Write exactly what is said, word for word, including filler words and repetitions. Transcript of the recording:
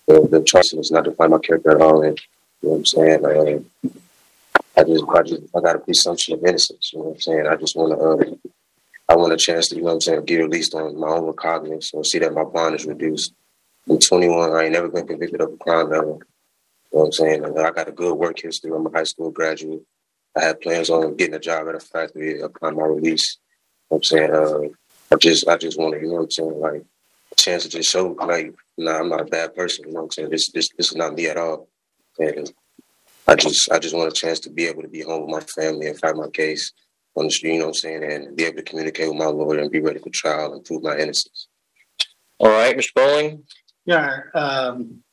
the, the choice is not to find my character at all. And you know what I'm saying? Uh, I just, I just, I got a presumption of innocence. You know what I'm saying? I just want to, uh, I want a chance to, you know what I'm saying, get released on my own recognizance or see that my bond is reduced. I'm twenty-one. I ain't never been convicted of a crime ever. You know what I'm saying? I got a good work history. I'm a high school graduate. I had plans on getting a job at a factory upon my release. You know what I'm saying? Uh, I just, I just want to, you know what I'm saying, like, a chance to just show, like, nah, I'm not a bad person. You know what I'm saying? This, this, this is not me at all. And I just, I just want a chance to be able to be home with my family and fight my case on the street, you know what I'm saying, and be able to communicate with my lawyer and be ready for trial and prove my innocence. All right, Mister Bowling? Yeah, um,